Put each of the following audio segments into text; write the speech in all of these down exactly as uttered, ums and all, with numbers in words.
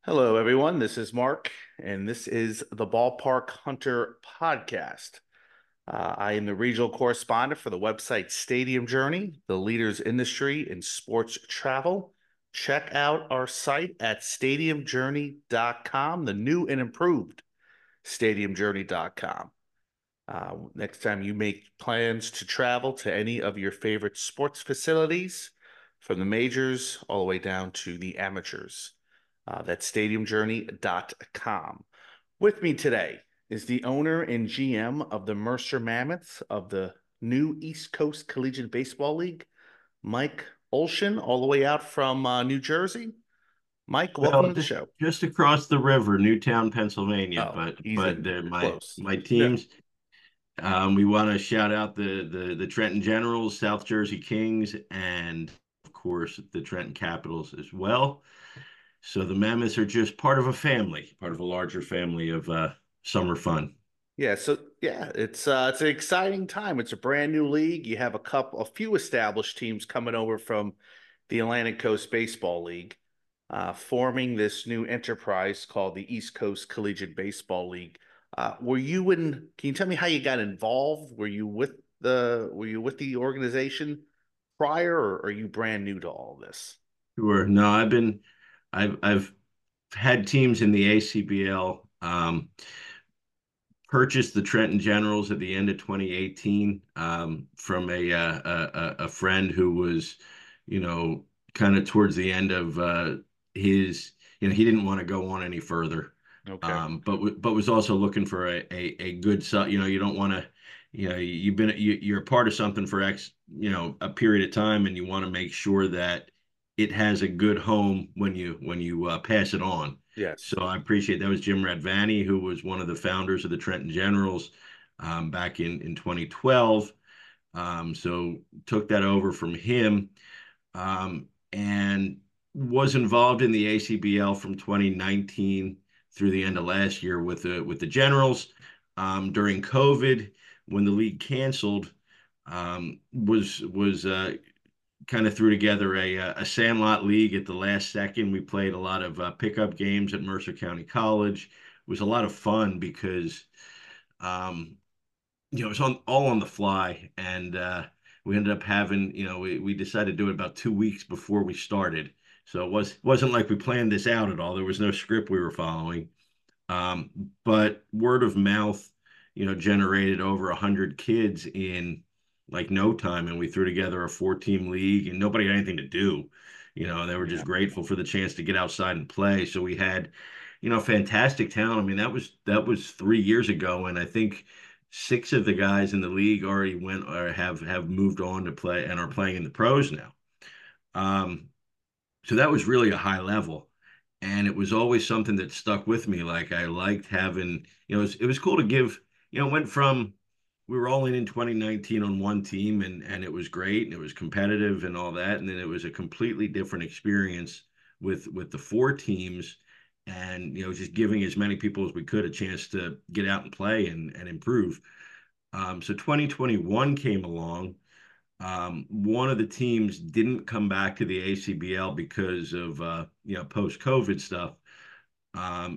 Hello, everyone. This is Mark, and this is the Ballpark Hunter podcast. Uh, I am the regional correspondent for the website Stadium Journey, the leaders industry in sports travel. Check out our site at stadium journey dot com, the new and improved stadium journey dot com. Uh, next time you make plans to travel to any of your favorite sports facilities, from the majors all the way down to the amateurs, uh, that's stadium journey dot com. With me today is the owner and G M of the Mercer Mammoths of the new East Coast Collegiate Baseball League, Mike Olshan, all the way out from uh, New Jersey. Mike, welcome Well, to the just show. just across the river, Newtown, Pennsylvania. Oh, But but easy, they're my close. my Yeah. teams. Um, we want to shout out the the the Trenton Generals, South Jersey Kings, and of course the Trenton Capitals as well. So the Mammoths are just part of a family, part of a larger family of uh, summer fun. Yeah, so yeah, it's uh it's an exciting time. It's a brand new league. You have a couple a few established teams coming over from the Atlantic Coast Baseball League, uh, forming this new enterprise called the East Coast Collegiate Baseball League. Uh, were you in, can you tell me how you got involved? Were you with the were you with the organization prior, or are you brand new to all this? Sure. No, I've been I've I've had teams in the A C B L. Um, purchased the Trenton Generals at the end of twenty eighteen um, from a, uh, a a friend who was, you know, kind of towards the end of uh, his, you know, he didn't want to go on any further, Okay. um, but but was also looking for a a, a good, you know, you don't want to. You know, you've been you, you're a part of something for X, you know, a period of time, and you want to make sure that it has a good home when you when you uh, pass it on. Yes. So I appreciate that was Jim Radvani, who was one of the founders of the Trenton Generals um, back in, in twenty twelve. Um, so took that over from him um, and was involved in the A C B L from twenty nineteen through the end of last year with the with the Generals. Um, during COVID, when the league canceled, um, was was uh, kind of threw together a uh, a Sandlot league at the last second. We played a lot of uh, pickup games at Mercer County College. It was a lot of fun because um, you know it was on all on the fly, and uh, we ended up having you know we we decided to do it about two weeks before we started. So it was wasn't like we planned this out at all. There was no script we were following. Um, but word of mouth, you know, generated over a hundred kids in like no time, and we threw together a four-team league, and nobody had anything to do. You know, they were Yeah. just grateful for the chance to get outside and play. So we had, you know, fantastic talent. I mean, that was that was three years ago, and I think six of the guys in the league already went or have have moved on to play and are playing in the pros now. Um, so that was really a high level. And it was always something that stuck with me. Like I liked having, you know, it was, it was cool to give, you know, it went from we were all in in twenty nineteen on one team and and it was great and it was competitive and all that. And then it was a completely different experience with with the four teams and you know, just giving as many people as we could a chance to get out and play and, and improve. Um, so twenty twenty-one came along. Um, one of the teams didn't come back to the A C B L because of uh, you know post-COVID stuff, um,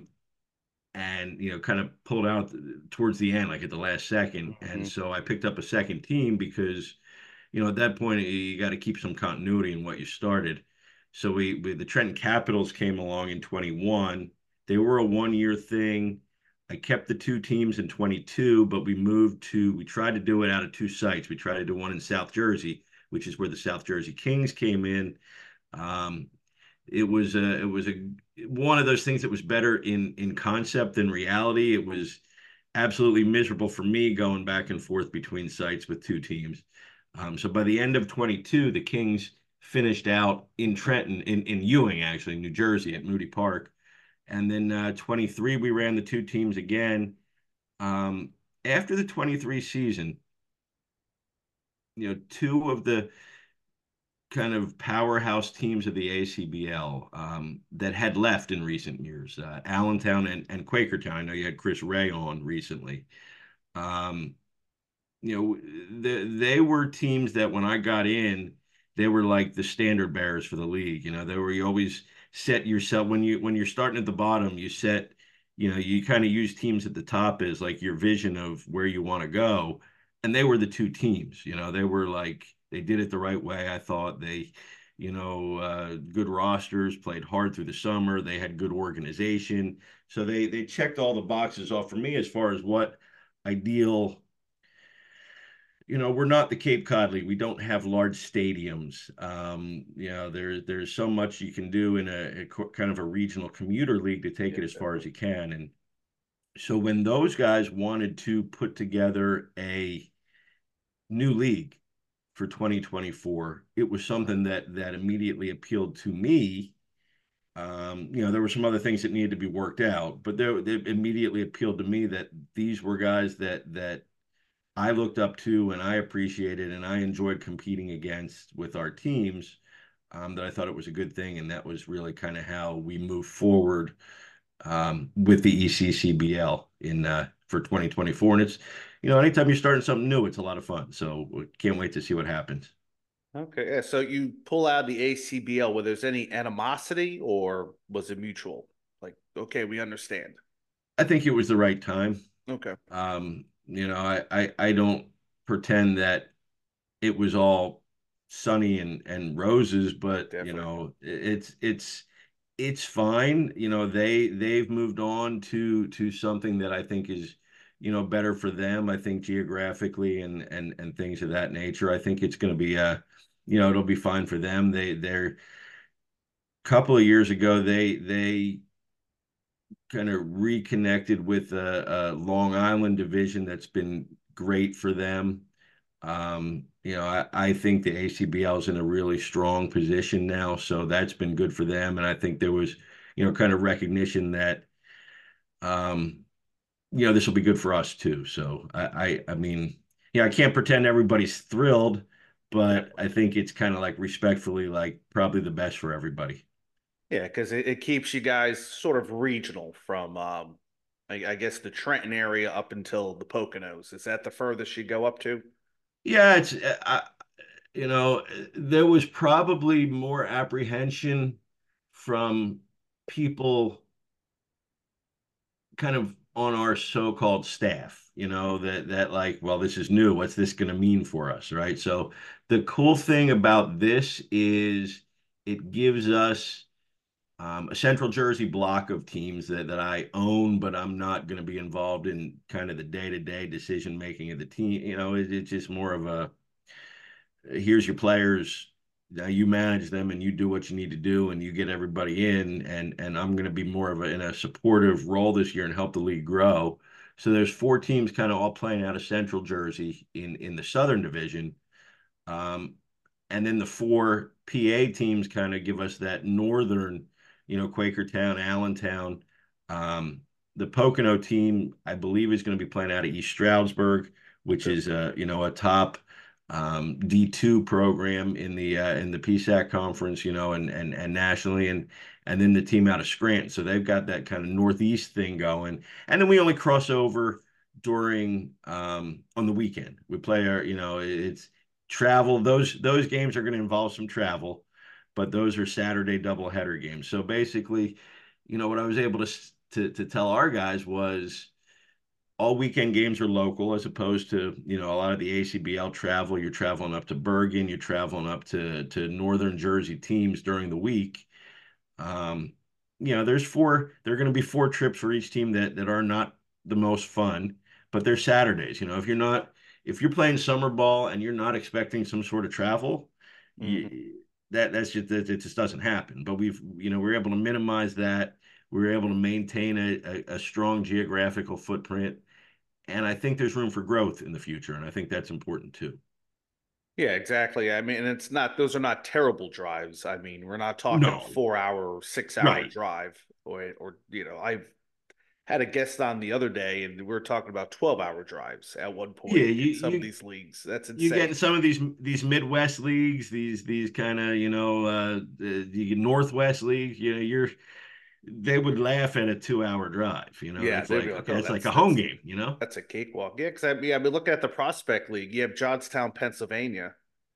and you know kind of pulled out towards the end, like at the last second. And Hmm. so I picked up a second team because you know at that point you got to keep some continuity in what you started. So we, we the Trenton Capitals came along in twenty-one. They were a one-year thing. I kept the two teams in twenty-two, but we moved to, we tried to do it out of two sites. We tried to do one in South Jersey, which is where the South Jersey Kings came in. Um, it was a, it was a one of those things that was better in in concept than reality. It was absolutely miserable for me going back and forth between sites with two teams. Um, so by the end of twenty-two, the Kings finished out in Trenton, in, in Ewing, actually, New Jersey at Moody Park. And then uh, twenty-three, we ran the two teams again. Um, After the twenty-three season, you know, two of the kind of powerhouse teams of the A C B L um, that had left in recent years, uh, Allentown and, and Quakertown. I know you had Chris Ray on recently. Um, you know, the, they were teams that when I got in, they were like the standard bearers for the league. You know, they were, you always set yourself when you when you're starting at the bottom, you set, you know, you kind of use teams at the top as like your vision of where you want to go. And they were the two teams, you know, they were like they did it the right way. I thought they, you know, uh, good rosters, played hard through the summer. They had good organization. So they they checked all the boxes off for me as far as what ideal, you know, we're not the Cape Cod League. We don't have large stadiums. Um, you know, there's there's so much you can do in a, a kind of a regional commuter league to take Yeah, it as far exactly. as you can. And so when those guys wanted to put together a new league for twenty twenty-four, it was something that that immediately appealed to me. Um, you know, there were some other things that needed to be worked out, but there, it immediately appealed to me that these were guys that that I looked up to and I appreciated and I enjoyed competing against with our teams. Um, that I thought it was a good thing, and that was really kind of how we moved forward um, with the E C C B L in uh, for twenty twenty-four. And it's, you know, anytime you're starting something new, it's a lot of fun. So we can't wait to see what happens. Okay, yeah. So you pull out the A C B L, where there's any animosity, or was it mutual? Like, okay, we understand. I think it was the right time. Okay, Um, you know, I, I I don't pretend that it was all sunny and and roses, but you definitely. know, it's it's it's fine. You know, they they've moved on to to something that I think is, you know, better for them. I think geographically and and and things of that nature. I think it's going to be a, you know, it'll be fine for them. They they're a couple of years ago they they kind of reconnected with a, a Long Island division that's been great for them. Um, you know, I, I think the A C B L is in a really strong position now, so that's been good for them. And I think there was, you know, kind of recognition that, um, you know, this will be good for us too. So I, I, I mean, yeah, I can't pretend everybody's thrilled, but I Definitely. think it's kind of like respectfully, like probably the best for everybody. Yeah, because it, it keeps you guys sort of regional from, um, I, I guess, the Trenton area up until the Poconos. Is that the furthest you go up to? Yeah, it's, I, you know, there was probably more apprehension from people kind of on our so-called staff, you know, that that like, well, this is new. What's this going to mean for us, right? So the cool thing about this is it gives us um, a Central Jersey block of teams that that I own, but I'm not going to be involved in kind of the day-to-day decision making of the team. You know, it, it's just more of a here's your players. Now you manage them and you do what you need to do and you get everybody in and and I'm going to be more of a in a supportive role this year and help the league grow. So there's four teams kind of all playing out of Central Jersey in in the Southern Division. Um, and then the four P A teams kind of give us that northern, you know, Quakertown, Allentown. Um, the Pocono team, I believe, is going to be playing out of East Stroudsburg, which Okay. is a you know a top um, D two program in the uh, in the P SAC conference, you know, and and and nationally, and and then the team out of Scranton. So they've got that kind of Northeast thing going, and then we only cross over during um, on the weekend. We play our, you know, it's travel. Those those games are going to involve some travel, but those are Saturday doubleheader games. So basically, you know, what I was able to to to tell our guys was all weekend games are local as opposed to, you know, a lot of the A C B L travel. You're traveling up to Bergen, you're traveling up to to northern Jersey teams during the week. Um, you know, there's four, there are going to be four trips for each team that that are not the most fun, but they're Saturdays. You know, if you're not if you're playing summer ball and you're not expecting some sort of travel, Hmm. you, that that's just that it just doesn't happen. But we've, you know, we're able to minimize that. We're able to maintain a, a, a strong geographical footprint, and I think there's room for growth in the future, and I think that's important too. Yeah, exactly. I mean, it's not, those are not terrible drives. I mean, we're not talking a No, four hour or six hour right. drive, or, or, you know, I've had a guest on the other day and we were talking about twelve hour drives at one Yeah, point you in some of you these leagues. That's you get in insane. some of these these Midwest leagues, these these kind of, you know, uh the, the Northwest leagues, you know, you're they would laugh at a two hour drive. You know, Yeah, it's they'd be like, like, okay, oh, it's like that's, a home that's, game, you know? that's a cakewalk. Yeah, because I mean, I mean, look at the Prospect League. You have Johnstown, Pennsylvania,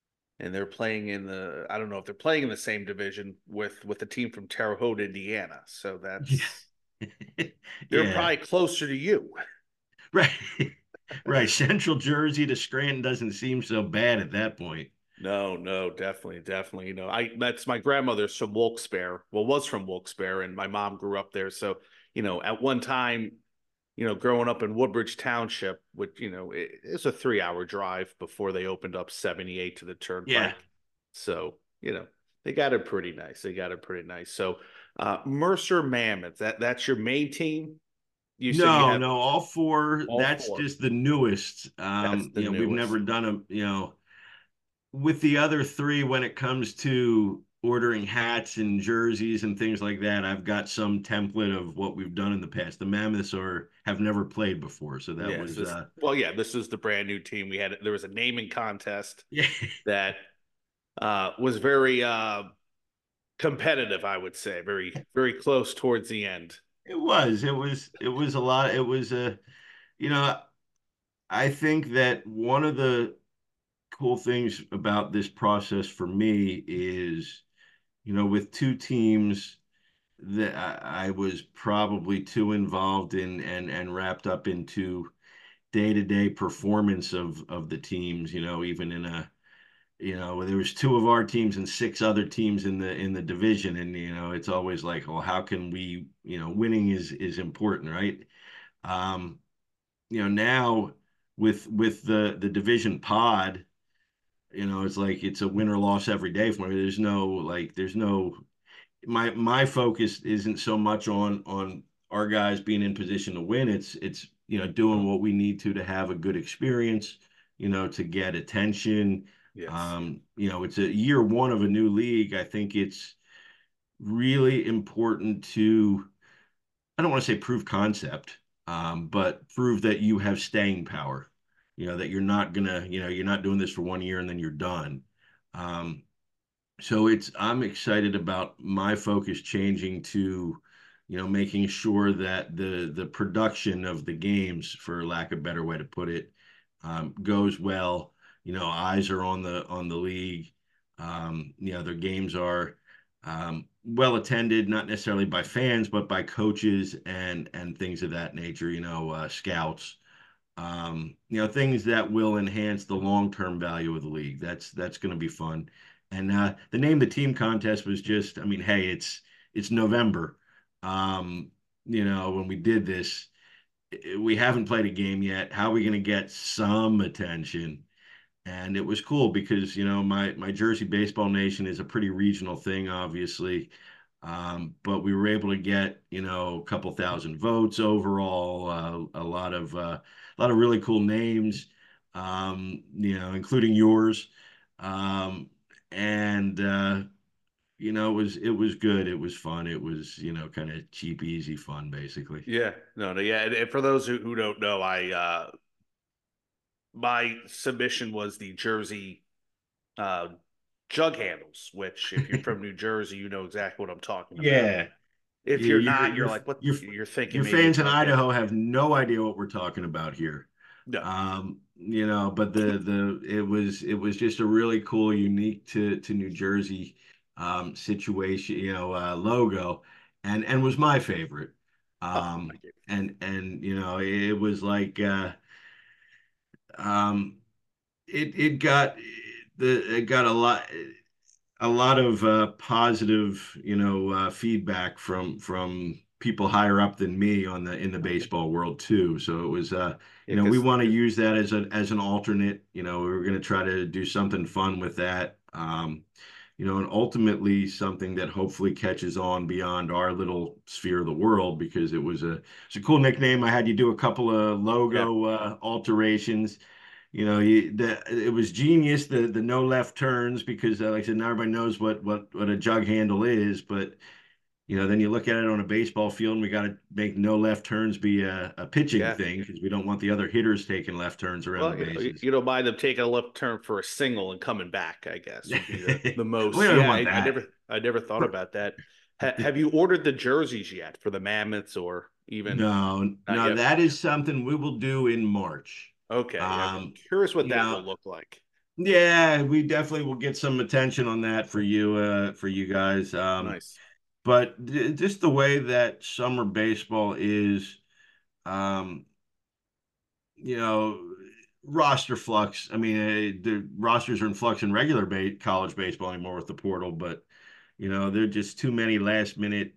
and they're playing in the I don't know if they're playing in the same division with with the team from Terre Haute, Indiana. So Yeah. that's they're Yeah. probably closer to you. Right. Right. Central Jersey to Scranton doesn't seem so bad at that point. No, no, definitely, definitely. You know, I that's my grandmother's from Wilkes-Barre. Well, was from Wilkes-Barre, and my mom grew up there. So, you know, at one time, you know, growing up in Woodbridge Township, which, you know, it, it's a three hour drive before they opened up seventy-eight to the Yeah. turnpike. So, you know, they got it pretty nice. They got it pretty nice. So, uh, Mercer Mammoth, that that's your main team. You said you No, have no, all four. all That's four. just the newest. That's Um, the you know, we've newest. never done a, you know, with the other three, when it comes to ordering hats and jerseys and things like that, I've got some template of what we've done in the past. The Mammoths are have never played before, so that Yes. was This, uh well, yeah, this is the brand new team. We had there was a naming contest yeah, that uh, was very uh, competitive, I would say, very very close towards the end. it was. It was it was a lot. It was a you know, I think that one of the cool things about this process for me is, you know, with two teams that I, I was probably too involved in and and wrapped up into day-to-day performance of of the teams, you know, even in a you know there was two of our teams and six other teams in the in the division, and you know it's always like, well, how can we, you know winning is is important, right? um you know now with with the the division pod, you know it's like it's a win or loss every day for me. There's no like there's no my my focus isn't so much on on our guys being in position to win. It's it's you know doing what we need to to have a good experience, you know, to get attention. Yes. Um, you know, it's a year one of a new league. I think it's really important to, I don't want to say prove concept, um, but prove that you have staying power. You know, that you're not gonna, you know, you're not doing this for one year and then you're done. Um, so it's I'm excited about my focus changing to, you know, making sure that the the production of the games, for lack of a better way to put it, um, goes well. You know, eyes are on the on the league. Um, you know, their games are um, well attended, not necessarily by fans, but by coaches and and things of that nature. You know, uh, scouts, um, you know, things that will enhance the long-term value of the league. That's that's going to be fun. And uh, the name of the team contest was just, I mean, hey, it's it's November. Um, you know, when we did this, i- we haven't played a game yet. How are we going to get some attention? And it was cool because, you know, my my Jersey Baseball Nation is a pretty regional thing, obviously. Um, but we were able to get, you know, a couple thousand votes overall, uh, a lot of uh, a lot of really cool names, um, you know, including yours. Um, and uh, you know, it was it was good. It was fun. It was, you know, kind of cheap, easy fun, basically. Yeah. No, no, yeah. And, and for those who, who don't know, I uh my submission was the Jersey uh jug handles, which if you're from New Jersey, you know exactly what I'm talking about. Yeah. If Your you're your not, you're your like, what your you're thinking your maybe a fans in jug handle. Idaho have no idea what we're talking about here. No. Um, you know, but the the it was it was just a really cool, unique to to New Jersey um situation, you know, uh logo, and and was my favorite. Oh, Um thank you. and and you know, it was like uh um it it got the it got a lot a lot of uh, positive, you know, uh, feedback from from people higher up than me on the in the baseball world too. So it was, uh, Yeah, you know, we because want to use that as a as an alternate. You know, we were going to try to do something fun with that. Um, you know, and ultimately something that hopefully catches on beyond our little sphere of the world, because it was a it's a cool nickname. I had you do a couple of yeah, logo uh, alterations. You know, you, the, it was genius, the the no left turns, because uh, like I said, not everybody knows what what what a jug handle is. But you know, then you look at it on a baseball field, and we got to make no left turns be a, a pitching yeah. thing, because we don't want the other hitters taking left turns around the Well, you know, you, bases. you don't mind them taking a left turn for a single and coming back, I guess would be the the We most. don't Yeah, want I, I that. never I never thought about that. Ha, have you ordered the jerseys yet for the Mammoths or even No, not no, yet? that is something we will do in March. Okay, yeah, I'm Um, curious what you that know, will look like. Yeah, we definitely will get some attention on that for you, uh, for you guys. Um, Nice. but just the way that summer baseball is, um, you know, roster flux. I mean, uh, the rosters are in flux in regular ba college baseball anymore with the portal, but you know, there are just too many last minute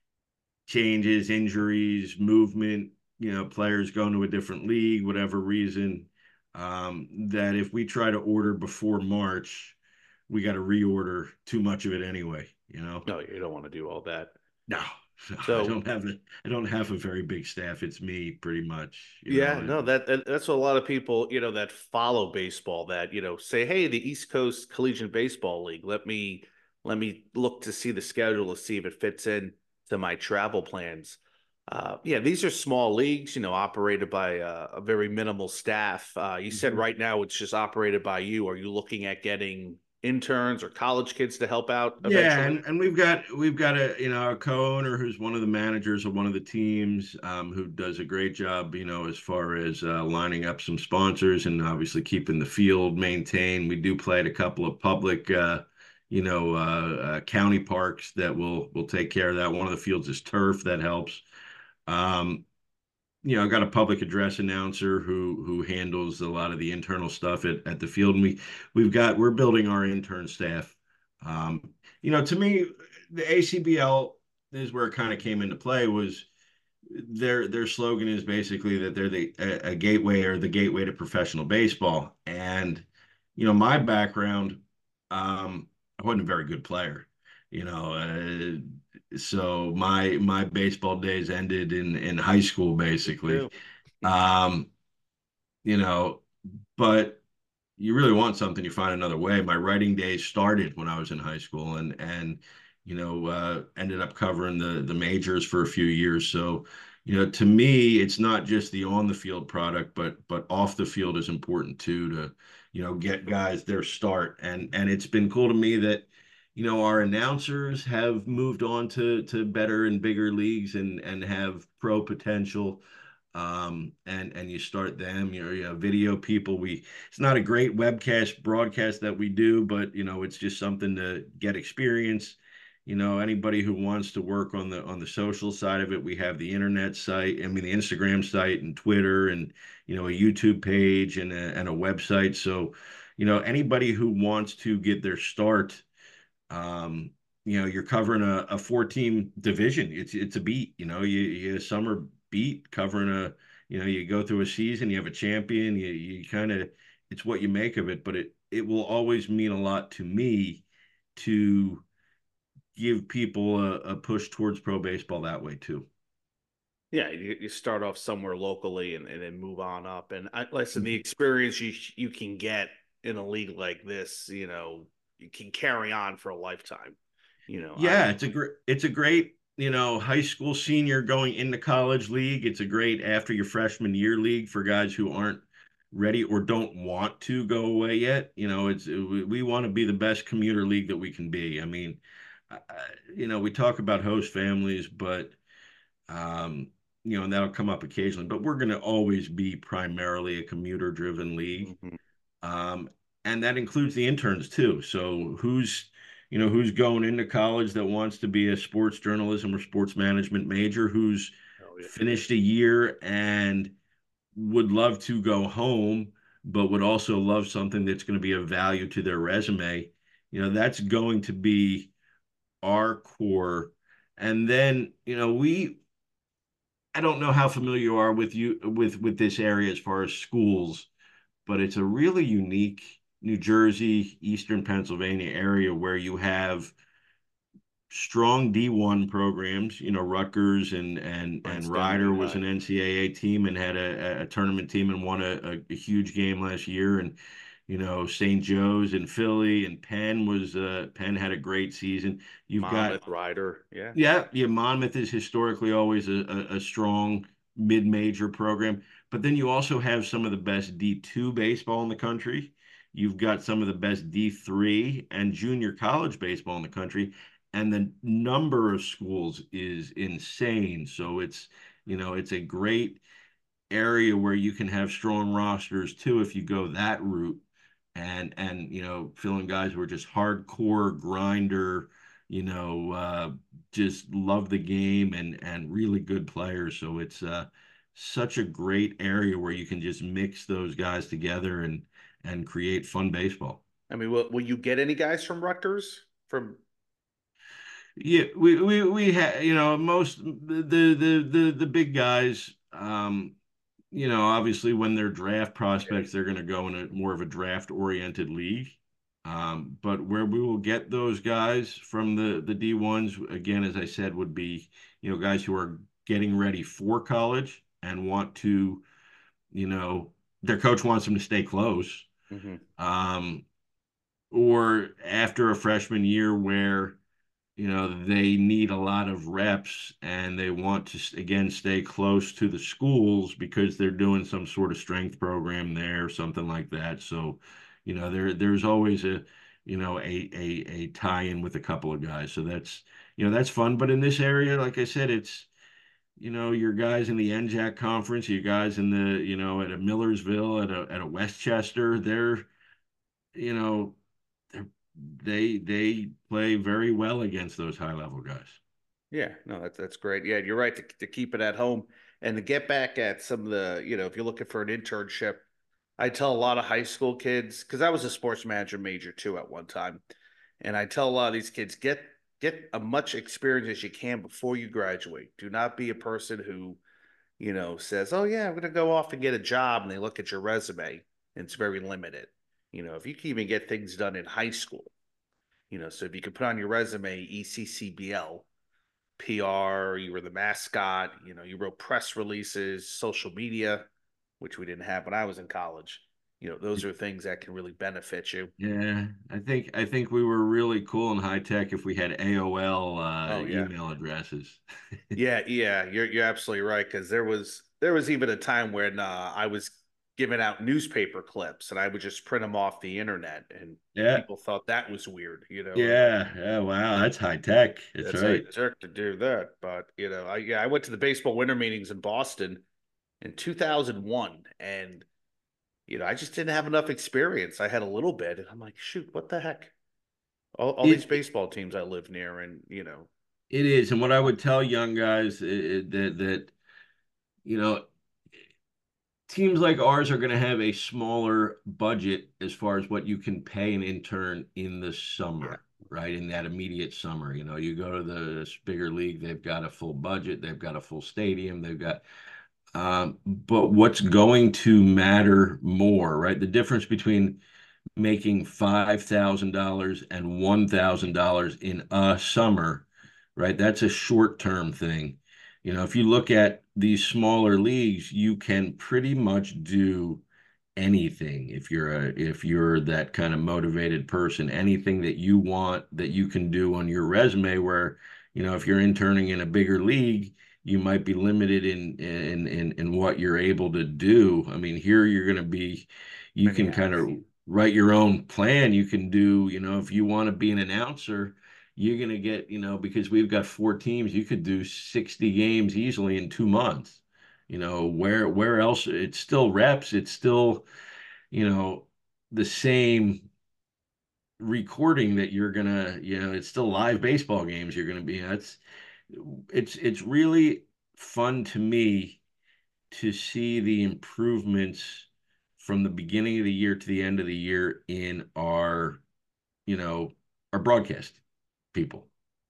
changes, injuries, movement, you know, players going to a different league, whatever reason, um, that if we try to order before March, we got to reorder too much of it anyway, you know? No, you don't want to do all that. No, no, I So don't have a, I don't have a very big staff. It's me pretty much, you yeah, know. no, that, that that's what a lot of people, you know, that follow baseball that, you know, say, hey, the East Coast Collegiate Baseball League, let me let me look to see the schedule to see if it fits in to my travel plans. Uh, yeah, these are small leagues, you know, operated by a, a very minimal staff. Uh, you said Mhm. right now it's just operated by you. Are you looking at getting interns or college kids to help out Yeah, eventually? and, and we've got we've got a you know a co-owner who's one of the managers of one of the teams, um, who does a great job, you know, as far as uh, lining up some sponsors and obviously keeping the field maintained. We do play at a couple of public, uh, you know, uh, uh, county parks that will will take care of that. One of the fields is turf that helps. Um, you know, I got a public address announcer who who handles a lot of the internal stuff at, at the field. And we we've got we're building our intern staff. Um, you know, to me, the A C B L is where it kind of came into play was their their slogan is basically that they're the a, a gateway or the gateway to professional baseball. And, you know, my background, um, I wasn't a very good player, you know, uh, so my my baseball days ended in in high school Me basically. too. Um, you know, but you really want something, you find another way. My writing days started when I was in high school and and you know uh, ended up covering the the majors for a few years. So, you know, to me, it's not just the on the field product, but but off the field is important too to you know get guys their start. And and it's been cool to me that you know our announcers have moved on to to better and bigger leagues and and have pro potential, um, and and you start them. You know, you know, video people. We It's not a great webcast broadcast that we do, but you know, it's just something to get experience. You know, anybody who wants to work on the on the social side of it, we have the internet site. I mean, the Instagram site and Twitter, and you know, a YouTube page and a, and a website. So, you know, anybody who wants to get their start, um, you know, you're covering a, a four team division. It's it's a beat, you know, you, you a summer beat covering a, you know, you go through a season, you have a champion, you you kind of it's what you make of it, but it it will always mean a lot to me to give people a, a push towards pro baseball that way too. Yeah, you, you start off somewhere locally and, and then move on up. And I, listen, the Mhm. experience you you can get in a league like this, you know, you can carry on for a lifetime. You know, Yeah, I'm it's a great it's a great, you know, high school senior going into college league. It's a great after your freshman year league for guys who aren't ready or don't want to go away yet. You know, it's we, we want to be the best commuter league that we can be. I mean, I, you know, we talk about host families, but um, you know, and that'll come up occasionally, but we're going to always be primarily a commuter driven league. Mhm. Um, and that includes the interns too. So who's, you know, who's going into college that wants to be a sports journalism or sports management major, who's Oh yeah, finished a year and would love to go home, but would also love something that's going to be of value to their resume. You know, that's going to be our core. And then, you know, we I don't know how familiar you are with you with with this area as far as schools, but it's a really unique New Jersey, Eastern Pennsylvania area where you have strong D one programs. You know, Rutgers and and and Princeton, Ryder was Lehigh. an N C double A team and had a, a tournament team and won a, a, a huge game last year. And you know, Saint Joe's and Philly and Penn was uh, Penn had a great season. You've got Monmouth, Rider. Yeah. yeah, yeah. Monmouth is historically always a, a, a strong mid-major program, but then you also have some of the best D two baseball in the country. You've got some of the best D three and junior college baseball in the country, and the number of schools is insane. So it's, you know, it's a great area where you can have strong rosters too if you go that route. and and you know, filling guys who are just hardcore grinder, you know, uh, just love the game and and really good players. So it's uh, such a great area where you can just mix those guys together and and create fun baseball. I mean, will, will you get any guys from Rutgers? From Yeah, we we we had, you know, most the the the the big guys, um, you know, obviously when they're draft prospects, they're going to go in a more of a draft oriented league. Um, but where we will get those guys from the the D ones, again, as I said, would be, you know, guys who are getting ready for college and want to, you know, their coach wants them to stay close. Mhm. Um, or after a freshman year where you know they need a lot of reps and they want to again stay close to the schools because they're doing some sort of strength program there, something like that. So you know there there's always a you know a a, a tie-in with a couple of guys, so that's you know that's fun. But in this area, like I said, it's you know your guys in the N J A C conference, your guys in the you know at a Millersville, at a at a Westchester, they're you know they they play very well against those high level guys. Yeah, no, that's that's great. Yeah, you're right to to keep it at home and to get back at some of the, you know, if you're looking for an internship, I tell a lot of high school kids because I was a sports manager major too at one time, and I tell a lot of these kids get get as much experience as you can before you graduate. Do not be a person who, you know, says, "Oh yeah, I'm going to go off and get a job," and they look at your resume and it's very limited. You know, if you can even get things done in high school, you know, so if you can put on your resume E C C B L, P R, you were the mascot, you know, you wrote press releases, social media, which we didn't have when I was in college. You know, those are things that can really benefit you. Yeah, I think I think we were really cool and high tech if we had A O L uh, Oh yeah. email addresses. Yeah, yeah, you're you're absolutely right because there was there was even a time when uh, I was giving out newspaper clips and I would just print them off the internet and Yeah, people thought that was weird, you know. I'm like, yeah, yeah. Wow, that's high tech. That's that's how you right. deserve to do that. But you know, I yeah, I went to the baseball winter meetings in Boston in two thousand one and you know, I just didn't have enough experience. I had a little bit and I'm like, shoot, what the heck? All, all these It baseball teams I live near and you know, it is, and what I would tell young guys i- i- that that you know teams like ours are going to have a smaller budget as far as what you can pay an intern in the yeah. summer, right? In that immediate summer, you know, you go to the bigger league, they've got a full budget, they've got a full stadium, they've got um, but what's going to matter more, right? The difference between making five thousand dollars and one thousand dollars in a summer, right? That's a short-term thing. You know, if you look at these smaller leagues, you can pretty much do anything if you're a if you're that kind of motivated person, anything that you want that you can do on your resume where, you know, if you're interning in a bigger league, you might be limited in in in in what you're able to do. I mean, here you're going to be you Many can kind hats. of write your own plan. You can do, you know, if you want to be an announcer, you're going to get, you know, because we've got four teams, you could do sixty games easily in two months. You know, where where else it's still reps, it's still, you know, the same recording that you're gonna, you know, it's still live baseball games you're gonna be. That's it's it's really fun to me to see the improvements from the beginning of the year to the end of the year in our, you know, our broadcast people.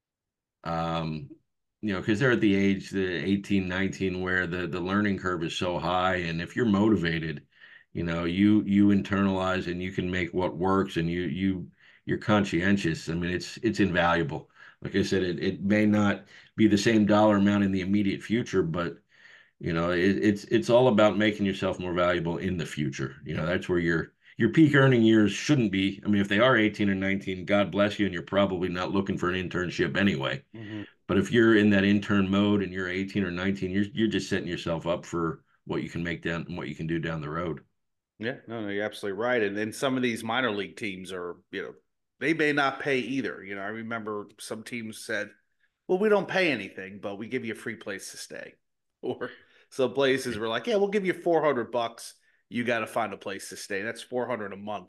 Um, you know, because they're at the age, the eighteen, nineteen, where the the learning curve is so high. And if you're motivated, you know, you you internalize and you can make what works and you you you're conscientious. I mean, it's it's invaluable. Like I said, it, it may not be the same dollar amount in the immediate future, but you know, it, it's it's all about making yourself more valuable in the future. You know, that's where your your peak earning years shouldn't be. I mean, if they are eighteen or nineteen, God bless you, and you're probably not looking for an internship anyway. Mm-hmm. But if you're in that intern mode and you're eighteen or nineteen, you're you're just setting yourself up for what you can make down and what you can do down the road. Yeah, no, no, you're absolutely right. And then some of these minor league teams are, you know, they may not pay either. You know, I remember some teams said, well, we don't pay anything, but we give you a free place to stay. Or some places were like, yeah, we'll give you four hundred bucks. You got to find a place to stay. That's four hundred a month.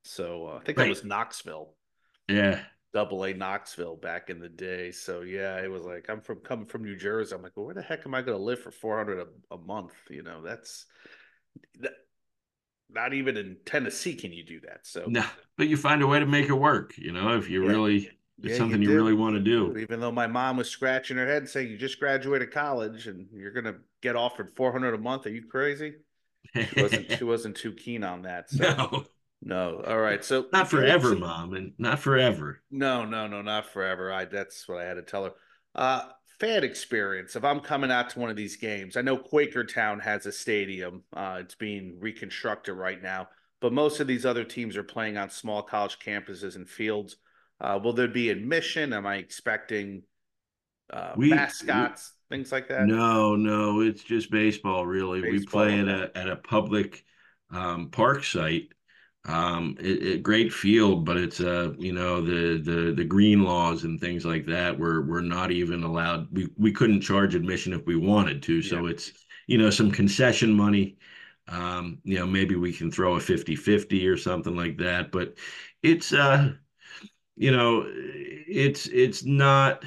So uh, I think that Right. was Knoxville, Yeah. Double A Knoxville back in the day. So yeah, it was like I'm from coming from New Jersey. I'm like, well, where the heck am I going to live for four hundred a, a month? You know, that's that, not even in Tennessee can you do that. So No, but you find a way to make it work, you know, if you yeah, really, it's yeah, you something you really do. want to You do. do. Even though my mom was scratching her head saying you just graduated college and you're going to get offered four hundred a month, are you crazy? She wasn't. She wasn't too keen on that. So No, no. All right. So not getting forever, to mom, and not forever. no, no, no, not forever. I that's what I had to tell her. Uh, fan experience. If I'm coming out to one of these games, I know Quakertown has a stadium. Uh, it's being reconstructed right now, but most of these other teams are playing on small college campuses and fields. Uh, will there be admission? Am I expecting uh, We, we mascots, things like that? No, no, it's just baseball, really. We Baseball. play at Okay. a at a public um, park site. Um, it, it great field, but it's uh, you know, the the the green laws and things like that. We're we're not even allowed. We we couldn't charge admission if we wanted to. Yeah. So it's, you know, some concession money. Um, you know, maybe we can throw a fifty fifty or something like that. But it's uh, you know, it's it's not.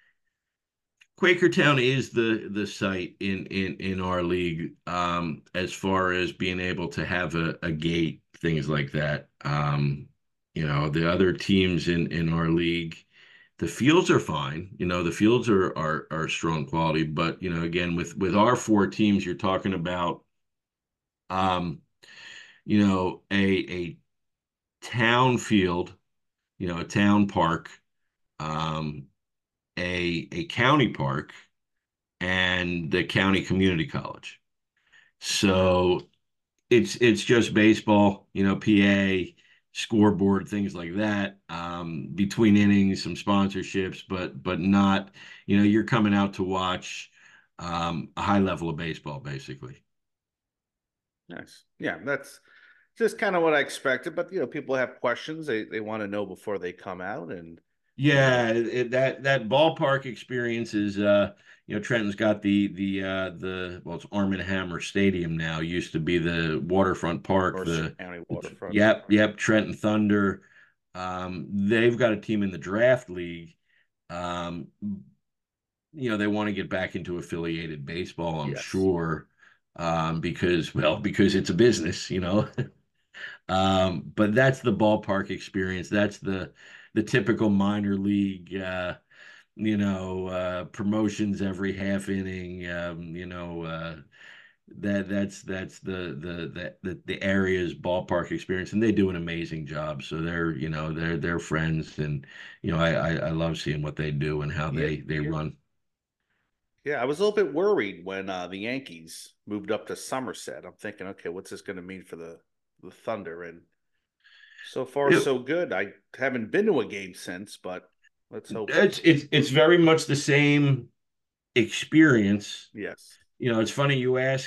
Quakertown is the the site in in in our league, um, as far as being able to have a, a gate, things like that. Um, you know, the other teams in in our league, the fields are fine. You know, the fields are are are strong quality, but you know, again, with with our four teams, you're talking about, um, you know, a a town field, you know, a town park, um, a a county park, and the county community college. So it's it's just baseball, you know, P A, scoreboard, things like that. Um, between innings, some sponsorships, but but not, you know, you're coming out to watch um, a high level of baseball, basically. Nice. Yeah, that's just kind of what I expected. But you know, people have questions. They they want to know before they come out, and you know, Yeah, it, that that ballpark experience is, uh, you know, Trenton's got the the uh the well, it's Arm and Hammer Stadium now. Used to be the Waterfront Park. Mercer The County waterfront. Yep, yep, Trenton Thunder. Um, they've got a team in the draft league. Um, you know, they want to get back into affiliated baseball, I'm Yes. sure, um, because well, because it's a business, you know. Um, but that's the ballpark experience. That's the the typical minor league, uh, you know, uh, promotions every half inning. Um, you know, uh, that that's that's the the the the, the area's ballpark experience, and they do an amazing job. So they're, you know, they're they're friends, and you know, I I, I love seeing what they do and how Yeah. they they run. Yeah, I was a little bit worried when uh, the Yankees moved up to Somerset. I'm thinking, okay, what's this going to mean for the the Thunder? And so far, It, so good. I haven't been to a game since, but let's hope. it's it's it's very much the same experience. Yes. You know, it's funny you ask.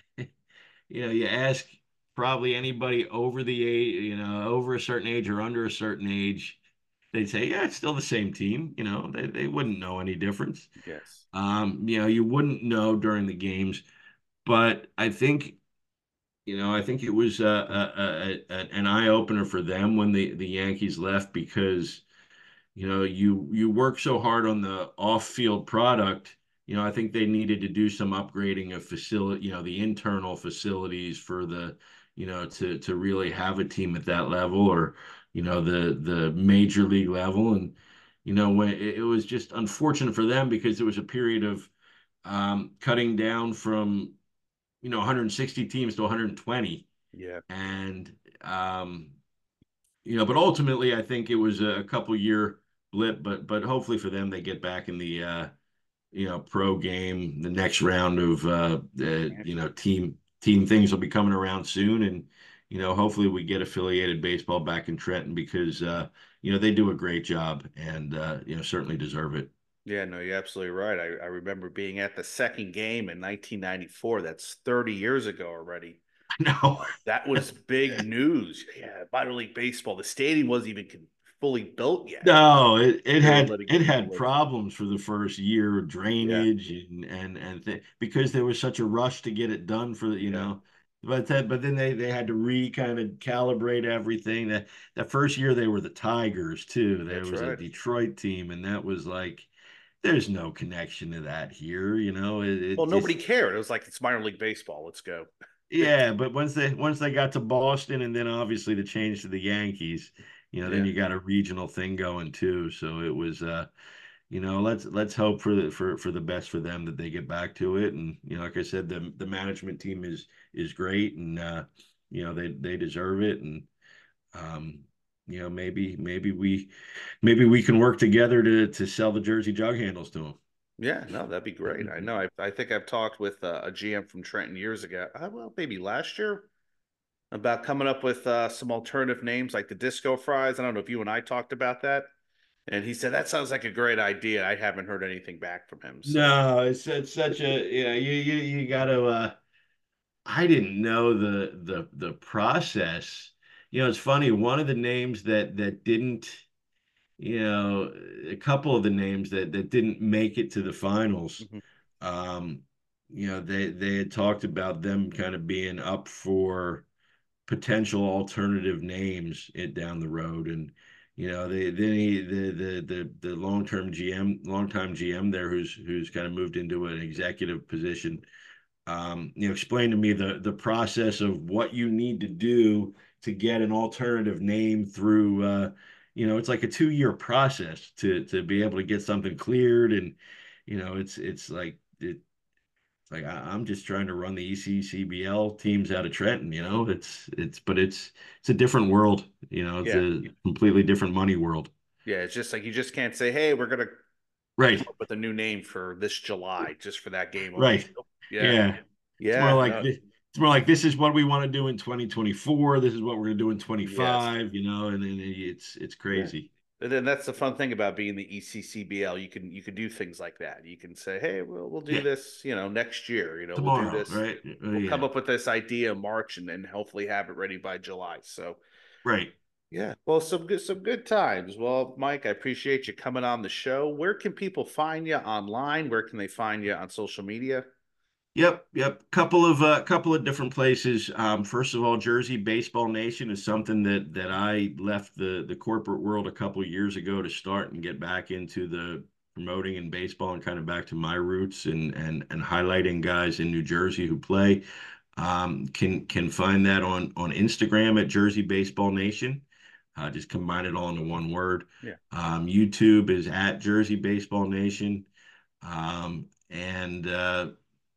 You know, you ask probably anybody over the age, you know, over a certain age or under a certain age, they'd say, yeah, it's still the same team. You know, they, they wouldn't know any difference. Yes. Um, you know, you wouldn't know during the games, but I think, you know, I think it was a, a, a, a an eye opener for them when the, the Yankees left, because you know, you you work so hard on the off-field product. You know, I think they needed to do some upgrading of facility, you know, the internal facilities for the, you know, to to really have a team at that level, or, you know, the the major league level. And, you know, when it, it was just unfortunate for them because it was a period of um, cutting down from, you know, one hundred sixty teams to one hundred twenty. Yeah. And um, you know, but ultimately, I think it was a couple year blip. But but hopefully for them, they get back in the uh, you know, pro game. The next round of uh, the, you know, team team things will be coming around soon, and you know, hopefully we get affiliated baseball back in Trenton, because uh, you know, they do a great job, and uh, you know, certainly deserve it. Yeah, no, you're absolutely right. I, I remember being at the second game in nineteen ninety-four. That's thirty years ago already. No, Uh, that was big news. Yeah, minor league baseball. The stadium wasn't even con- fully built yet. no, it, it They were had letting it people had in. problems for the first year of Yeah, drainage and and and th because there was such a rush to get it done for the, you yeah. know. but that, but then they they had to re kind of calibrate everything. That that first year they were the Tigers too. There That's was a right. Detroit team, and that was like, there's no connection to that here. You know, it, Well, it nobody just cared. It was like it's minor league baseball. Let's go. yeah. But once they once they got to Boston, and then obviously the change to the Yankees, you know, then Yeah. you got a regional thing going too. So it was uh you know, let's let's hope for the for for the best for them that they get back to it. And you know, like I said, the the management team is is great, and uh, you know they they deserve it. And um, you know, maybe maybe we maybe we can work together to to sell the jersey jug handles to Yeah, no, that'd be great. I them. know. I, I think I've talked with uh, a G M from Trenton years ago. Uh, well, maybe last year about coming up with uh, some alternative names like the Disco Fries. I don't know if you and I talked about that. And he said that sounds like a great idea. I haven't heard anything back from him. So No, it's it's such a you know you you you got to. Uh, I didn't know the the the process. You know, it's funny. One of the names that that didn't you know, a couple of the names that that didn't make it to the finals. mhm. Um, you know, they they had talked about them kind of being up for potential alternative names it down the road, and you know, they then he the the the the long term G M, long time G M there, who's who's kind of moved into an executive position, um, you know, explain to me the the process of what you need to do to get an alternative name through. Uh, you know, it's like a two year process to to be able to get something cleared, and you know, it's it's like it, like I, I'm just trying to run the E C C B L teams out of Trenton. You know, it's it's but it's it's a different world. You know, it's Yeah, a completely different money world. yeah. It's just like you just can't say, "Hey, we're gonna come Right, up with a new name for this July just for that game only." right, Nope. Yeah, yeah. It's more yeah, like no, this. It's more like this is what we want to do in twenty twenty-four. This is what we're going to do in yes, twenty-five, you know, and then it's it's yeah. crazy. And then that's the fun thing about being the E C C B L. You can you can do things like that. You can say, "Hey, we'll we'll do Yeah, this, you know, next year. You know, we'll do tomorrow, this. right? Uh, We'll come yeah, up with this idea in March and then hopefully have it ready by July." So right. yeah, well, some good some good times. Well, Mike, I appreciate you coming on the show. Where can people find you online? Where can they find you on social media? Yep, yep. Couple of uh, couple of different places. Um, first of all, Jersey Baseball Nation is something that that I left the the corporate world a couple of years ago to start and get back into the promoting in baseball and kind of back to my roots and and and highlighting guys in New Jersey who play. Um, can can find that on on Instagram at Jersey Baseball Nation. Uh, just combine it all into one word. Yeah. Um, YouTube is at Jersey Baseball Nation. Um, and uh,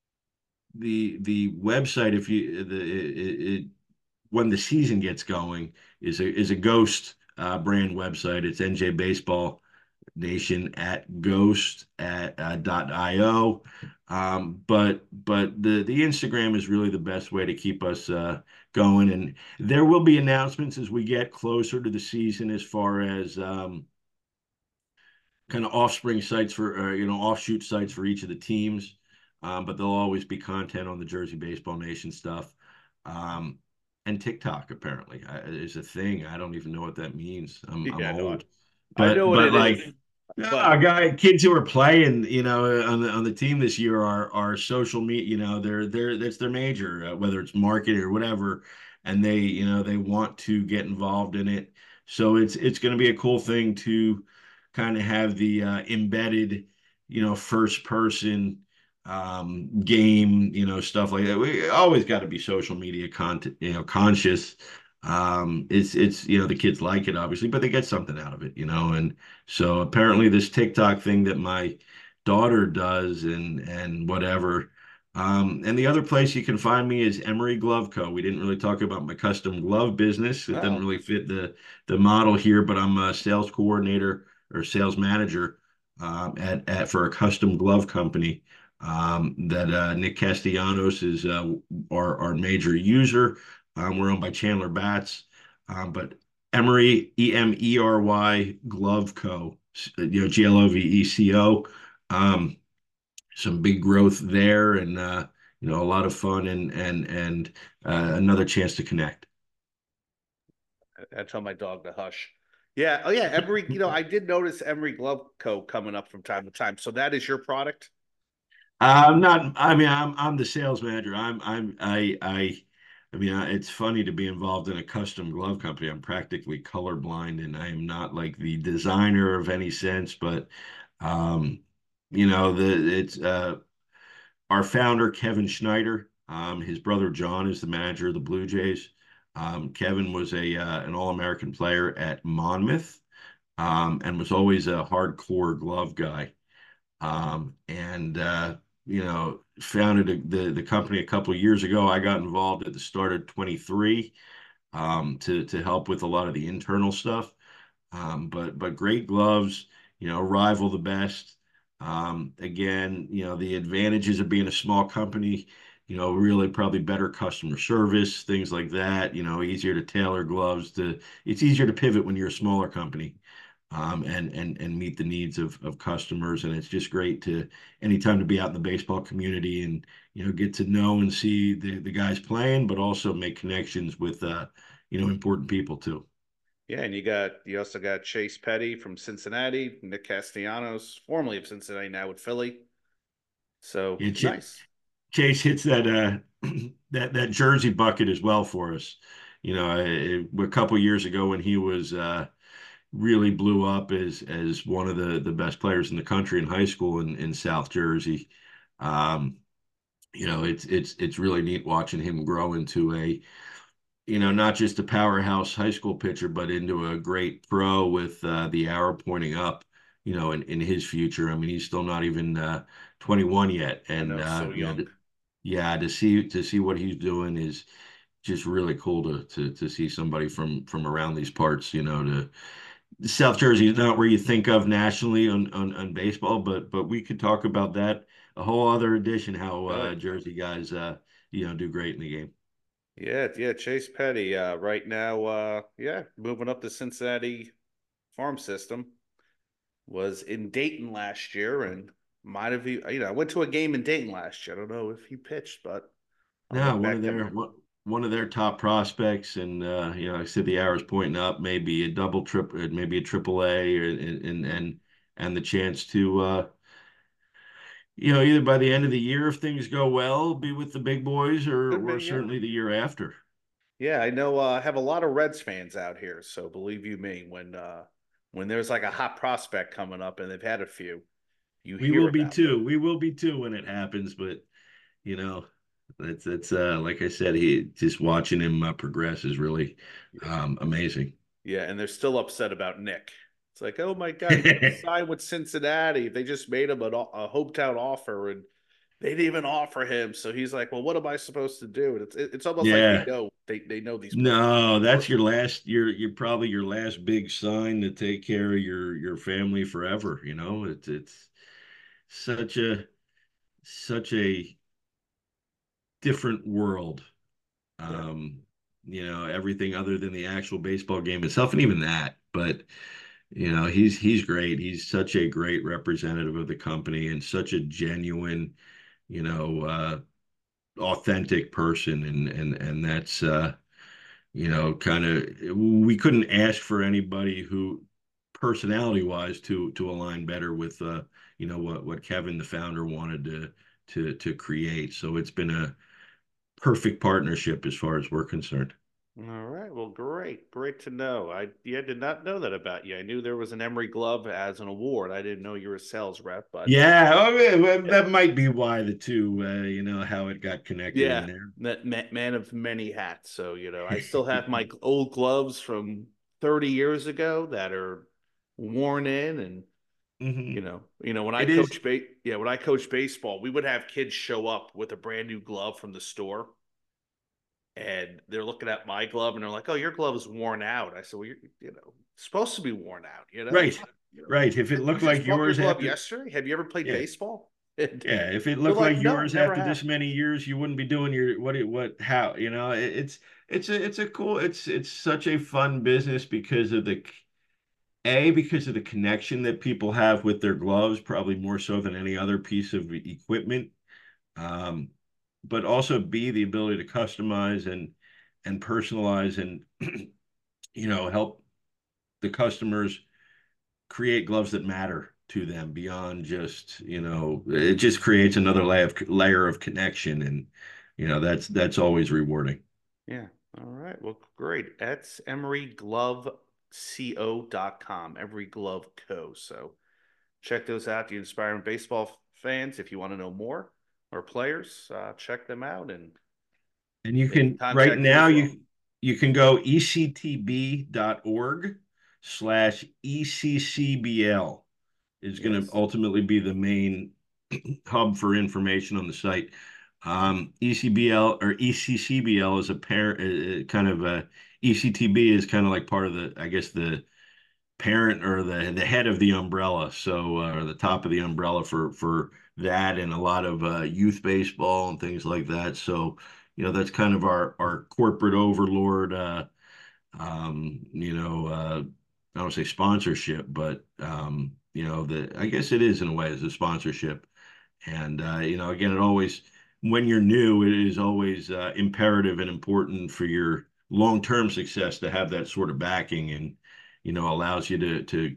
the the website, if you the it, it, when the season gets going, is a is a ghost uh, brand website. It's N J Baseball Nation at ghost at uh, dot io. Um, but but the the Instagram is really the best way to keep us uh, going, and there will be announcements as we get closer to the season as far as um, kind of offspring sites for uh, you know offshoot sites for each of the teams. Um, but there'll always be content on the Jersey Baseball Nation stuff. Um, and TikTok apparently uh, is a thing. I don't even know what that means. I'm I'm Yeah, no, I, old, I know but what but it is, like but yeah, guy kids who are playing, you know, on the on the team this year are are social media. You know, they're they're that's their major, uh, whether it's marketing or whatever, and they you know they want to get involved in it. So it's it's going to be a cool thing to kind of have the uh, embedded, you know, first person um game, you know, stuff like that. We always got to be social media content, you know, conscious. Um it's it's you know the kids like it obviously, but they get something out of it, you know. And so apparently this TikTok thing that my daughter does and and whatever. Um, and the other place you can find me is Emery Glove Co. We didn't really talk about my custom glove business. It doesn't no, really fit the the model here, but I'm a sales coordinator or sales manager um, at at for a custom glove company um, that uh, Nick Castellanos is uh, our our major user. Um, we're owned by Chandler Bats, um, but Emery, E M E R Y Glove Co. You know, G L O V E C O. Um, some big growth there, and uh, you know, a lot of fun and and and uh, another chance to connect. I, I tell my dog to hush. Yeah, oh yeah, Emery. You know, I did notice Emery Glove Co. coming up from time to time. So that is your product. I'm not. I mean, I'm I'm the sales manager. I'm I'm I I. I mean, I, it's funny to be involved in a custom glove company. I'm practically colorblind, and I am not like the designer of any sense, but um, you know, the it's uh our founder, Kevin Schneider. Um, his brother John is the manager of the Blue Jays. Um, Kevin was a uh, an All-American player at Monmouth, um, and was always a hardcore glove guy. Um, and uh, you know, founded a, the the company a couple of years ago. I got involved at the start of twenty-three, um, to to help with a lot of the internal stuff. Um, but but great gloves, you know, rival the best. Um, again, you know, the advantages of being a small company, you know, really probably better customer service, things like that, you know, easier to tailor gloves to, it's easier to pivot when you're a smaller company, um, and and and meet the needs of of customers. And it's just great to anytime to be out in the baseball community and, you know, get to know and see the the guys playing, but also make connections with uh, you know, important people too. Yeah, and you got you also got Chase Petty from Cincinnati, Nick Castellanos, formerly of Cincinnati, now with Philly. So Yeah, Ch nice. Chase hits that uh that that Jersey bucket as well for us. You know, a, a couple years ago when he was uh really blew up as as one of the the best players in the country in high school in in South Jersey. Um, you know, it's it's it's really neat watching him grow into a, you know, not just a powerhouse high school pitcher, but into a great pro with uh, the arrow pointing up, you know, in, in his future. I mean, he's still not even uh, twenty-one yet. I And, know, uh, so you know, young. th- yeah, to see, to see what he's doing is just really cool to, to, to see somebody from, from around these parts, you know, to South Jersey is not where you think of nationally on, on, on baseball, but, but we could talk about that a whole other edition, how uh, Really? Jersey guys, uh, you know, do great in the game. Yeah, yeah, Chase Petty, uh, right now, uh, yeah, moving up the Cincinnati farm system, was in Dayton last year and might have, you know, I went to a game in Dayton last year. I don't know if he pitched, but I'll No, look one back of down their there. one one of their top prospects, and uh, you know, I said the arrow's pointing up, maybe a double, triple, maybe a triple A, or and and Hmm. and and the chance to, uh, you know, either by the end of the year, if things go well, be with the big boys, or Could be, or yeah. certainly the year after. Yeah, I know, uh, I have a lot of Reds fans out here, so believe you me, when uh when there's like a hot prospect coming up and they've had a few, you We hear will be about them. too. We will be too when it happens, but you know, that's that's uh, like I said, he just watching him uh, progress is really um, amazing. Yeah, and they're still upset about Nick. It's like, oh my God, he just signed with Cincinnati. They just made him an, a hoped out offer and they didn't even offer him. So he's like, well, what am I supposed to do? And it's it's almost like they Yeah. know they, they know these players No, that's your personally. last you're you're probably your last big sign to take care of your your family forever, you know? It's it's such a such a different world. Yeah. Um, you know, everything other than the actual baseball game itself, and even that. But, you know, he's he's great. He's such a great representative of the company and such a genuine, you know, uh authentic person, and and and that's uh you know, kind of we couldn't ask for anybody who personality wise to to align better with uh you know what what Kevin the founder wanted to to to create. So it's been a perfect partnership as far as we're concerned. All right. Well, great. Great to know. I yeah, did not know that about you. I knew there was an Emery Glove as an award. I didn't know you were a sales rep, but Yeah, oh, yeah, well, yeah. that might be why the two, uh, you know, how it got connected in Yeah, there. that man of many hats. So, you know, I still have my old gloves from thirty years ago that are worn in and Hmm. you know, you know when I It is, coach ba- yeah, when I coach baseball, we would have kids show up with a brand new glove from the store and they're looking at my glove and they're like, "Oh, your glove is worn out." I said, "Well, you're, you know, it's supposed to be worn out, you know? right, It's not, you know, right. If it did you looked just like bought your yours glove after, yesterday? Have you ever played yeah, baseball?" And yeah, if it they're looked like like, "No, yours never after have." this many years, you wouldn't be doing your what it what how, you know, it, it's it's a it's a cool it's it's such a fun business because of the A, because of the connection that people have with their gloves, probably more so than any other piece of equipment. Um, but also B, the ability to customize and and personalize and you know help the customers create gloves that matter to them beyond just, you know, it just creates another layer of layer of connection, and you know that's that's always rewarding. Yeah. All right. Well, great. That's emery glove co dot com. Emery Glove Co. So check those out. The inspiring baseball fans, if you want to know more or players, uh, check them out and And you they can can right contact you now as well. you you can go e c t b dot org slash E C C B L is going to Yes. ultimately be the main hub for information on the site. Um, E C B L or E C C B L is a pair, uh, uh, kind of a E C T B is kind of like part of the, I guess the parent or the the head of the umbrella, so uh, the top of the umbrella for for that and a lot of uh, youth baseball and things like that. So you know that's kind of our our corporate overlord. Uh, um, you know, uh, I don't say sponsorship, but um, you know, the I guess it is in a way as a sponsorship. And uh, you know, again, it always when you're new, it is always uh, imperative and important for your long-term success to have that sort of backing, and you know, allows you to to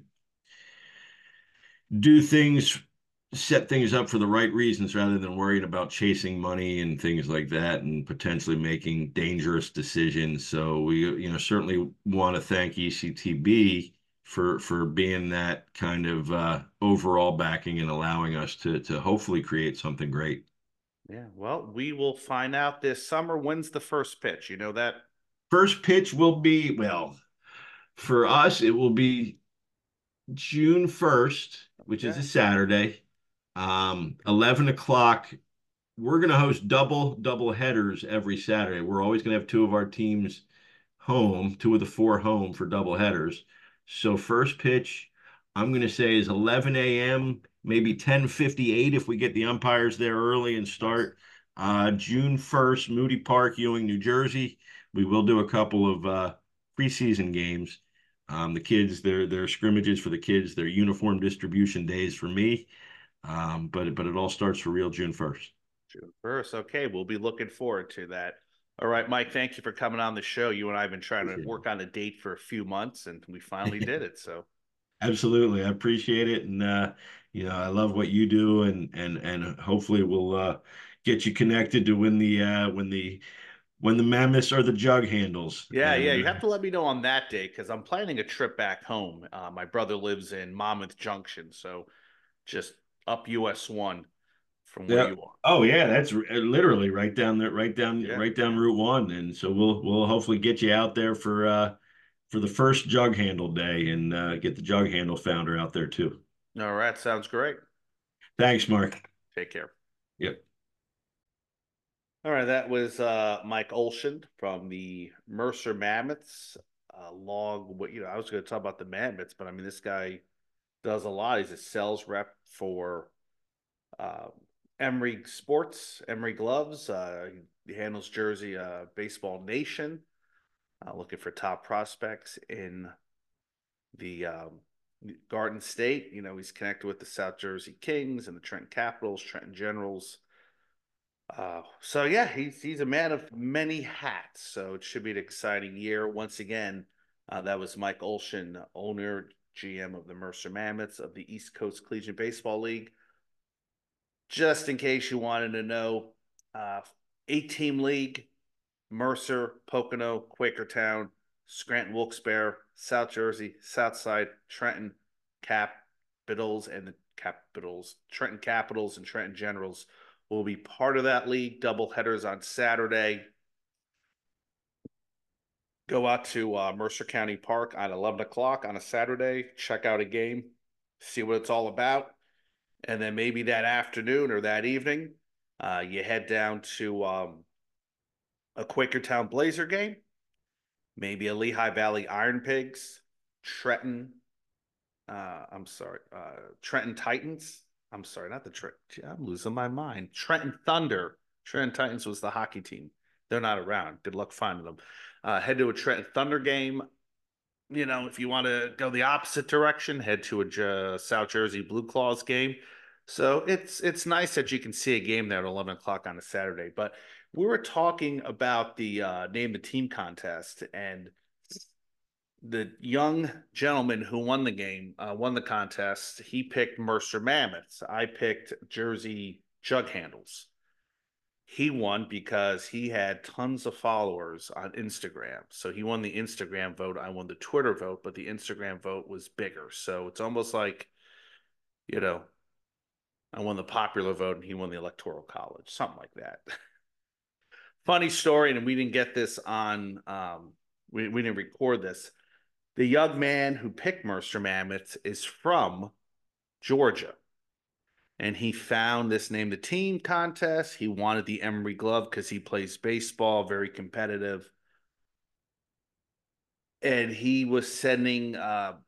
do things, set things up for the right reasons rather than worrying about chasing money and things like that and potentially making dangerous decisions. So we, you know, certainly want to thank E C T B for for being that kind of uh, overall backing and allowing us to to hopefully create something great. Yeah. Well, we will find out this summer. When's the first pitch? You know that? First pitch will be, well, for us, it will be June first, which is a Okay. Saturday, um, eleven o'clock. We're going to host double double headers every Saturday. We're always going to have two of our teams home, two of the four home for double headers. So first pitch, I'm going to say is eleven a m, maybe ten fifty-eight if we get the umpires there early and Nice. start. Uh, June first, Moody Park, Ewing, New Jersey. We will do a couple of uh, preseason games. Um, the kids, their their scrimmages for the kids, their uniform distribution days for me. Um, but but it all starts for real June first. June first. Okay. We'll be looking forward to that. All right, Mike, thank you for coming on the show. You and I have been trying to Appreciate work on a date for a few months and we finally it. did it. So, Absolutely. I appreciate it. And uh, you know, I love what you do and and and hopefully we'll uh get you connected to when the uh when the when the mammoths are the jug handles. yeah, yeah, And you uh, have to let me know on that day because I'm planning a trip back home. Uh, my brother lives in Monmouth Junction, so just up U S one from where yeah. you are. Oh yeah, that's r- uh, literally right down there, right down Yeah. right down Route One. And so we'll we'll hopefully get you out there for uh for the first jug handle day and uh get the jug handle founder out there too. All right. Sounds great. Thanks, Mark. Take care. Yep. All right. That was uh, Mike Olsson from the Mercer Mammoths. Uh, log, what you know, I was going to talk about the Mammoths, but I mean, this guy does a lot. He's a sales rep for uh, Emery Sports, Emery Gloves. Uh, he handles Jersey uh, Baseball Nation, uh, looking for top prospects in the um, Garden State. You know, he's connected with the South Jersey Kings and the Trenton Capitals, Trenton Generals. Uh, so yeah, he's he's a man of many hats. So it should be an exciting year. Once again, uh, that was Mike Olsson, owner, G M of the Mercer Mammoths of the East Coast Collegiate Baseball League. Just in case you wanted to know, uh, eight team league, Mercer, Pocono, Quakertown, Scranton Wilkes-Barre, South Jersey, Southside, Trenton, Capitals, and the Capitals, Trenton Capitals and Trenton Generals will be part of that league. Double headers on Saturday. Go out to uh, Mercer County Park at eleven o'clock on a Saturday, check out a game, see what it's all about. And then maybe that afternoon or that evening, uh, you head down to um, a Quakertown Blazer game, maybe a Lehigh Valley Iron Pigs, Trenton. Uh, I'm sorry, uh, Trenton Titans. I'm sorry, not the Trent. I'm losing my mind. Trenton Thunder. Trenton Titans was the hockey team. They're not around. Good luck finding them. Uh, head to a Trenton Thunder game. You know, if you want to go the opposite direction, head to a South Jersey Blue Claws game. So it's it's nice that you can see a game there at eleven o'clock on a Saturday. But we were talking about the uh, name the team contest, and the young gentleman who won the game, uh, won the contest. He picked Mercer Mammoths. I picked Jersey Jug Handles. He won because he had tons of followers on Instagram. So he won the Instagram vote. I won the Twitter vote, but the Instagram vote was bigger. So it's almost like, you know, I won the popular vote and he won the electoral college, something like that. Funny story, and we didn't get this on, um, we, we didn't record this. The young man who picked Mercer Mammoth is from Georgia. And he found this name the team contest. He wanted the Emory glove because he plays baseball, very competitive. And he was sending uh,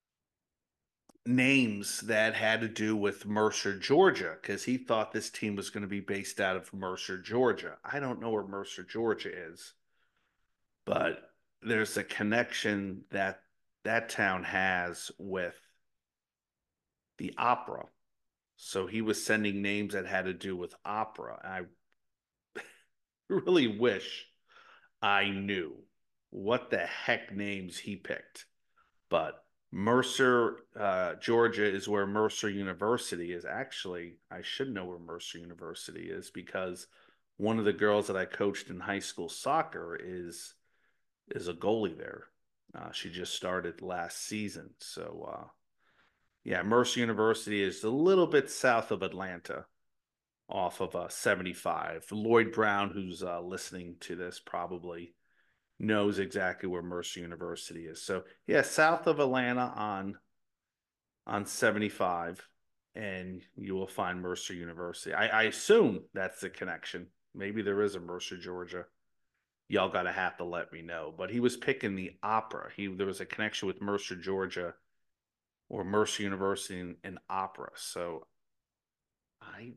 names that had to do with Mercer, Georgia, because he thought this team was going to be based out of Mercer, Georgia. I don't know where Mercer, Georgia is, but there's a connection that that town has with the opera. So he was sending names that had to do with opera. I really wish I knew what the heck names he picked. But Mercer, uh, Georgia is where Mercer University is. Actually, I should know where Mercer University is because one of the girls that I coached in high school soccer is is a goalie there. Uh, she just started last season. So, uh, yeah, Mercer University is a little bit south of Atlanta, off of uh, seventy-five. Lloyd Brown, who's uh, listening to this, probably knows exactly where Mercer University is. So yeah, south of Atlanta on on seventy-five, and you will find Mercer University. I, I assume that's the connection. Maybe there is a Mercer, Georgia. Y'all gotta have to let me know. But he was picking the opera. He there was a connection with Mercer, Georgia, or Mercer University in, in opera. So I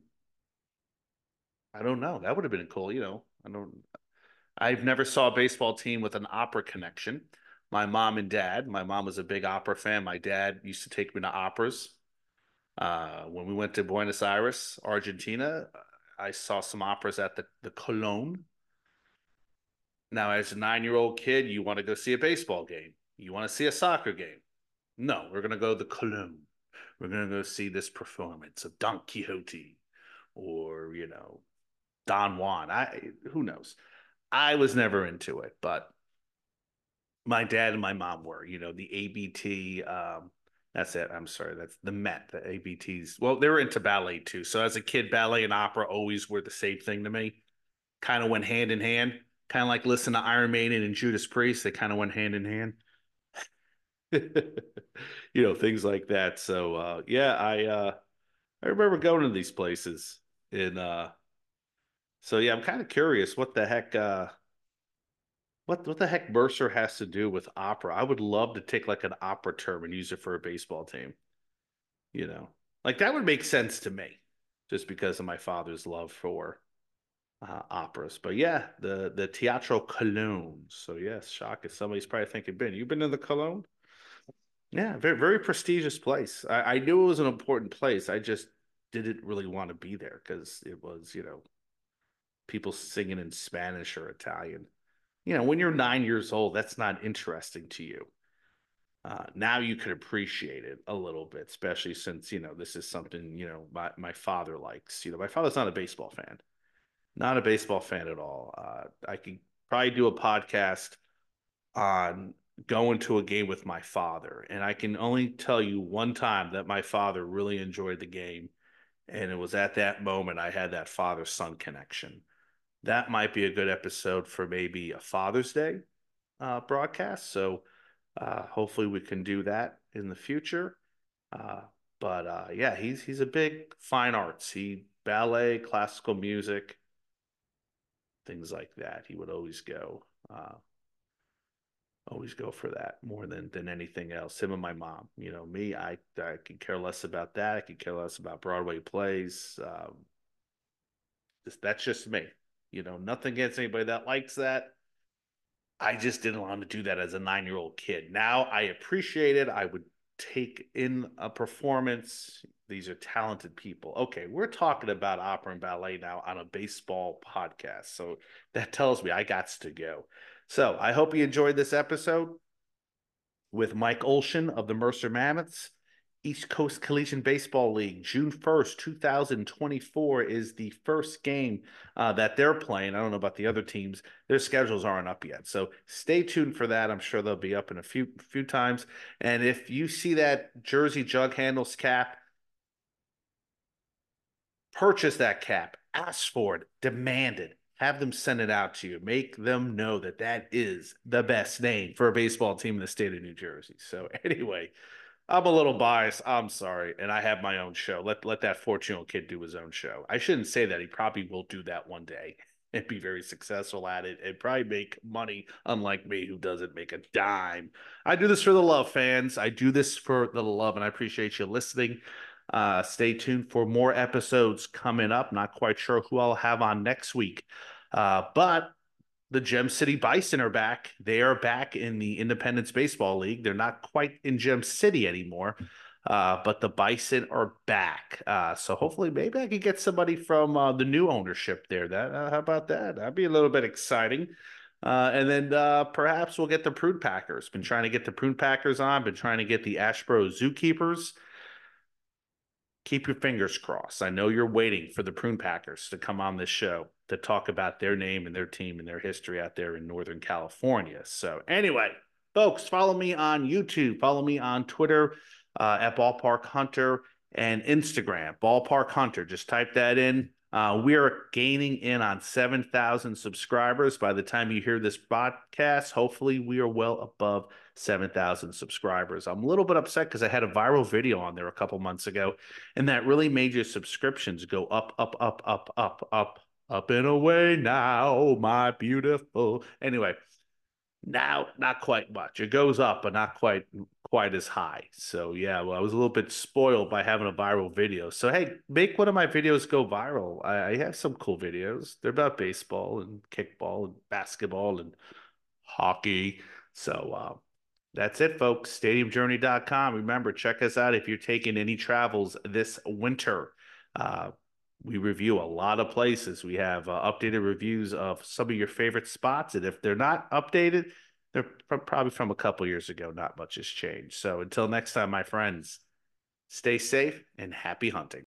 I don't know. That would have been cool, you know. I don't I've never saw a baseball team with an opera connection. My mom and dad, my mom was a big opera fan. My dad used to take me to operas. Uh, when we went to Buenos Aires, Argentina, I saw some operas at the, the Colón. Now, as a nine year old kid, you want to go see a baseball game, you want to see a soccer game. No, we're going to go to the Colón. We're going to go see this performance of Don Quixote or, you know, Don Juan. I, who knows? I was never into it, but my dad and my mom were, you know, the A B T. Um, that's it. I'm sorry. That's the Met, the A B Ts. Well, they were into ballet too. So as a kid, ballet and opera always were the same thing to me. Kind of went hand in hand. Kind of like listen to Iron Maiden and Judas Priest. They kind of went hand in hand. You know, things like that. So uh, yeah, I uh, I remember going to these places. And uh, so yeah, I'm kind of curious what the heck uh, What what the heck Mercer has to do with opera? I would love to take like an opera term and use it for a baseball team. You know, like that would make sense to me, just because of my father's love for uh, operas. But yeah, the the Teatro Cologne. So yes, shock if somebody's probably thinking, Ben, you've been in the Cologne? Yeah, very very prestigious place. I, I knew it was an important place. I just didn't really want to be there because it was, you know, people singing in Spanish or Italian. You know, when you're nine years old, that's not interesting to you. Uh, now you could appreciate it a little bit, especially since, you know, this is something, you know, my, my father likes. You know, my father's not a baseball fan, not a baseball fan at all. Uh, I could probably do a podcast on going to a game with my father. And I can only tell you one time that my father really enjoyed the game. And it was at that moment I had that father son connection. That might be a good episode for maybe a Father's Day uh, broadcast. So uh, hopefully we can do that in the future. Uh, but uh, yeah, he's he's a big fine arts. He ballet, classical music, things like that. He would always go, uh, always go for that more than than anything else. Him and my mom. You know, me, I I could care less about that. I could care less about Broadway plays. Um, just that's just me. You know, nothing against anybody that likes that. I just didn't want to do that as a nine year old kid. Now I appreciate it. I would take in a performance. These are talented people. Okay, we're talking about opera and ballet now on a baseball podcast. So that tells me I got to go. So I hope you enjoyed this episode with Mike Olshan of the Mercer Mammoths. East Coast Collegiate Baseball League, June first, two thousand twenty-four is the first game uh, that they're playing. I don't know about the other teams. Their schedules aren't up yet. So stay tuned for that. I'm sure they'll be up in a few few times. And if you see that Jersey Jug Handles cap, purchase that cap, ask for it, demand it, have them send it out to you, make them know that that is the best name for a baseball team in the state of New Jersey. So anyway, I'm a little biased. I'm sorry, and I have my own show. Let let that fourteen-year-old kid do his own show. I shouldn't say that. He probably will do that one day and be very successful at it and probably make money, unlike me, who doesn't make a dime. I do this for the love, fans. I do this for the love, and I appreciate you listening. Uh, stay tuned for more episodes coming up. Not quite sure who I'll have on next week, uh, but the Gem City Bison are back. They are back in the Independence Baseball League. They're not quite in Gem City anymore, uh, but the Bison are back. Uh, so hopefully, maybe I could get somebody from uh, the new ownership there. That uh, how about that? That'd be a little bit exciting. Uh, and then uh, perhaps we'll get the Prune Packers. Been trying to get the Prune Packers on. Been trying to get the Ashboro Zookeepers. Keep your fingers crossed. I know you're waiting for the Prune Packers to come on this show to talk about their name and their team and their history out there in Northern California. So anyway, folks, follow me on YouTube. Follow me on Twitter uh, at Ballpark Hunter and Instagram, Ballpark Hunter. Just type that in. Uh, we are gaining in on seven thousand subscribers. By the time you hear this podcast, hopefully we are well above seven thousand subscribers. I'm a little bit upset because I had a viral video on there a couple months ago, and that really made your subscriptions go up, up, up, up, up, up, up and away now, my beautiful. Anyway, now not quite much. It goes up, but not quite quite as high. So yeah, well, I was a little bit spoiled by having a viral video. So hey, make one of my videos go viral. I, I have some cool videos. They're about baseball and kickball and basketball and hockey. So uh, that's it, folks. stadium journey dot com. Remember, check us out if you're taking any travels this winter. Uh, we review a lot of places. We have uh, updated reviews of some of your favorite spots. And if they're not updated, they're probably from a couple years ago. Not much has changed. So until next time, my friends, stay safe and happy hunting.